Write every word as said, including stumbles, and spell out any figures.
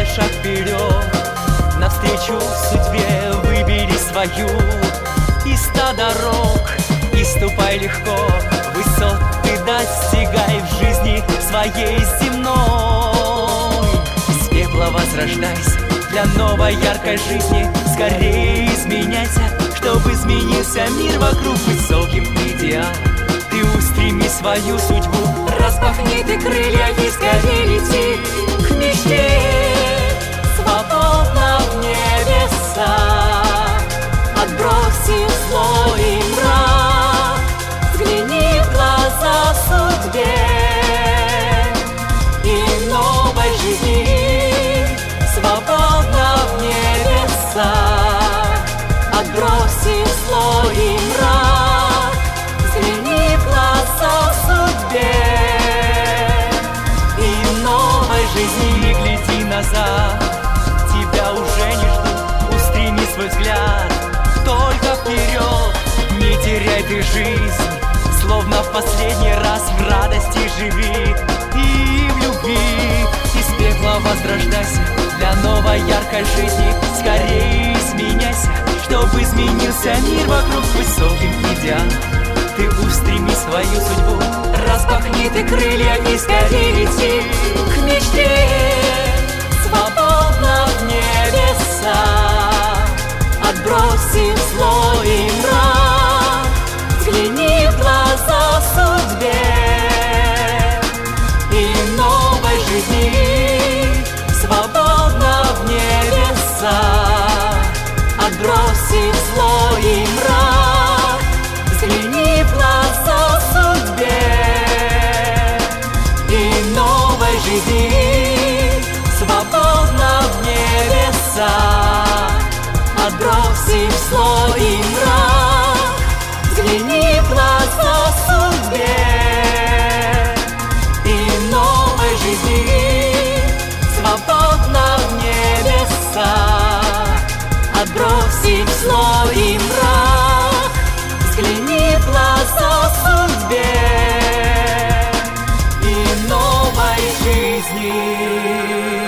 шаг вперед, навстречу судьбе выбери свою. И ста дорог, и ступай легко, высот ты достигай в жизни своей земной. Из пепла возрождайся для новой яркой жизни, скорее изменяйся, чтобы изменился мир вокруг высоким идеалом. Ты устреми свою судьбу, распахни ты крылья и скорее лети к мечте. Свободно в небеса, отброси зло и мрак, взгляни в глаза судьбе и новой жизни. Свободно в небеса, отброси зло и мрак, взгляни в глаза судьбе и новой жизни. Не гляди назад, тебя уже не ждут, устреми свой взгляд только вперед. Не теряй ты жизнь, словно в последний раз в радости живи и в любви. Из пепла возрождайся для новой яркой жизни, скорее изменяйся, чтобы изменился мир вокруг высоким идеалом. Ты устреми свою судьбу, распахни ты крылья и скорее лети к мечте. Свободно в небеса, отброси зло и мрак, взгляни в глаза судьбе и новой жизни. Свободно в небеса, отброси зло и мрак, взгляни в глаза судьбе и новой жизни. Свободно в небеса, отброси зло и мрак, взгляни в глаза судьбе и новой жизни. Свободно в небеса, отброси зло и мрак, взгляни в глаза судьбе и новой жизни.